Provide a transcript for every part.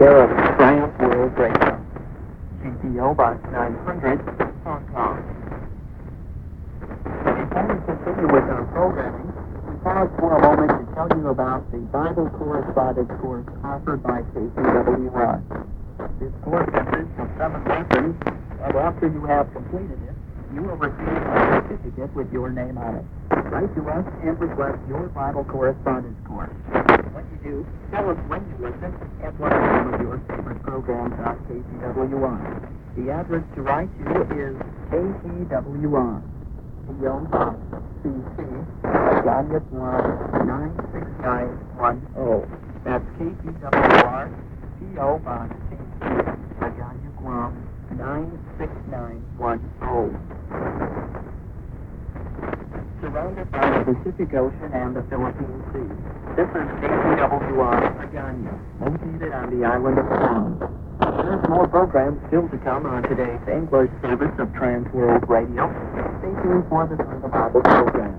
care of Triumph World Radio. GPO Box 900, Hong Kong. Before we continue with our programming, we pause for a moment to tell you about the Bible Correspondence Course offered by KCWR. This course consists of 7 lessons, and after you have completed it, you will receive a certificate with your name on it. Write to us and request your Bible Correspondence Course. When you do, tell us when you listen and what are some of your favorite programs on KCWR. The address to write to is KCWR, P.O. Box CC, Agania Guam 96910. That's KCWR, P.O. Box CC, Agania Guam 96910. Surrounded by the Pacific Ocean and the Philippine Sea, this is KCWR Agania, located on the island of Guam. There's more programs still to come on today's English service of Trans World Radio. Stay tuned for the Turn the Bible program.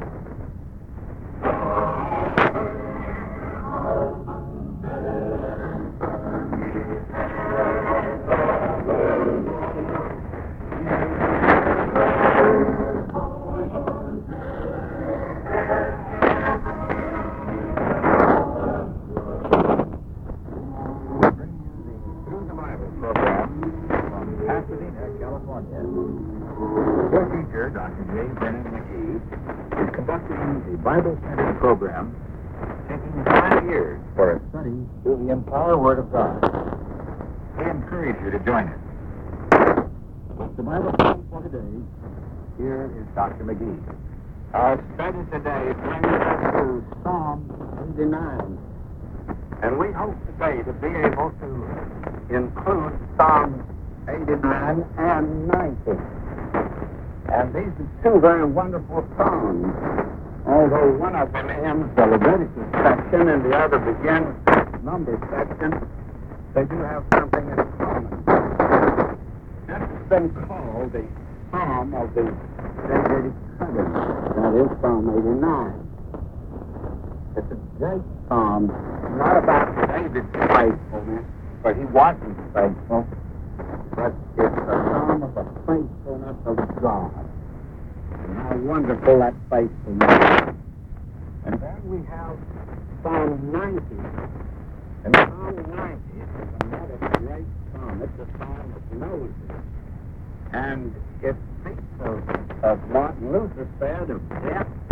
Your teacher, Dr. J. Brennan McGee, is conducting a Bible-centered program taking 5 years for a study through the entire Word of God. We encourage you to join us. With the Bible study for today, here is Dr. McGee. Our study today brings us to Psalm 89. And we hope today to be able to include Psalms 89 and 90. And these are 2 very wonderful songs. Although one of them ends the Leviticus section and the other begins Numbers section, they do have something in common. This has been called the Psalm of the Davidic Covenant. That is Psalm 89. It's a great psalm, not about David's faithfulness, for he wasn't faithful, but it's a psalm of the faithfulness of God. And how wonderful that faithfulness is. And then we have Psalm 90. And Psalm 90 is another great psalm. It's a psalm of Moses. And it speaks of Martin Luther said of death